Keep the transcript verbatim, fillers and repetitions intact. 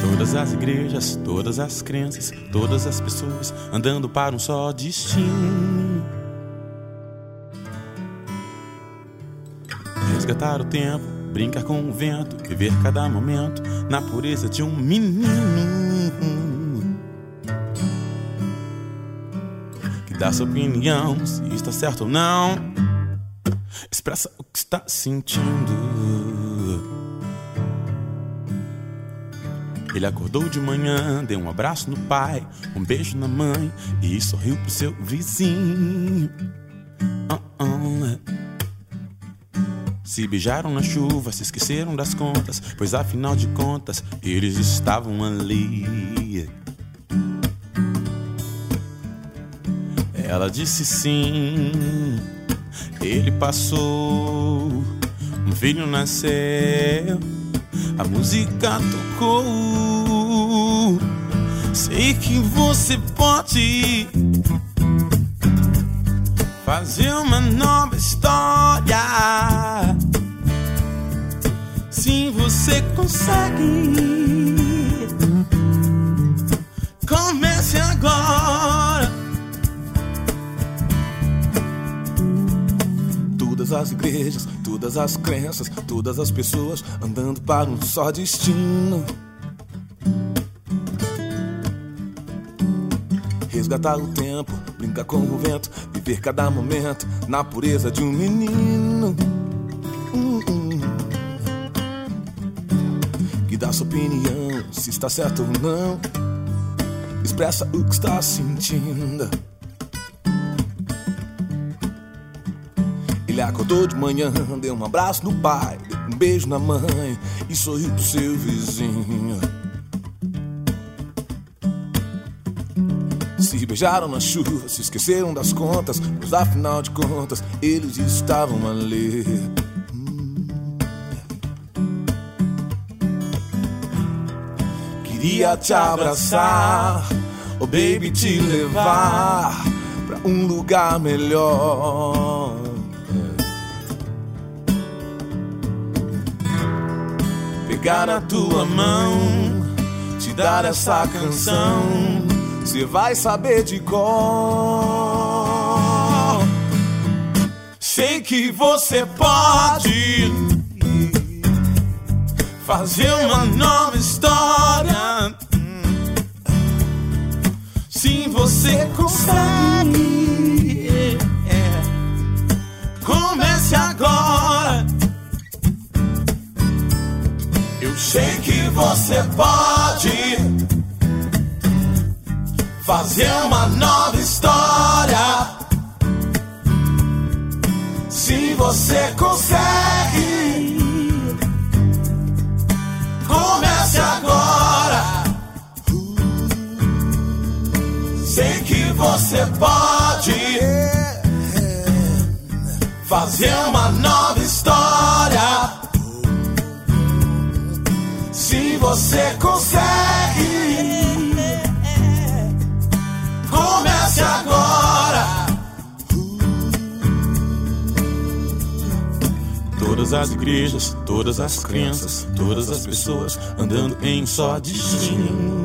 Todas as igrejas, todas as crenças, todas as pessoas andando para um só destino. Resgatar o tempo, brincar com o vento, viver cada momento na pureza de um menino que dá sua opinião, se está certo ou não, expressa o que está sentindo. Ele acordou de manhã, deu um abraço no pai, um beijo na mãe e sorriu pro seu vizinho. uh -uh. Se beijaram na chuva, se esqueceram das contas, pois afinal de contas eles estavam ali. Ela disse sim, ele passou, um filho nasceu, a música tocou. Sei que você pode fazer uma nova história. Sim, você consegue. Comece agora. Todas as igrejas, todas as crenças, todas as pessoas andando para um só destino. Resgatar o tempo, brincar com o vento, viver cada momento na pureza de um menino. Hum, hum. Que dá sua opinião, se está certo ou não, expressa o que está sentindo. Ele acordou de manhã, deu um abraço no pai, deu um beijo na mãe e sorriu pro seu vizinho. Se beijaram na chuva, se esqueceram das contas, pois afinal de contas eles estavam ali. hum. Queria te abraçar, oh baby, te levar pra um lugar melhor. Pegar na tua mão, te dar essa canção, cê vai saber de cor. Sei que você pode fazer uma nova história. Sim, você consegue. Comece agora. Eu sei que você pode fazer uma nova história. Se você consegue, comece agora. Sei que você pode fazer uma nova história. Se você consegue, comece agora. Todas as igrejas, todas as crenças, todas as pessoas andando em um só destino.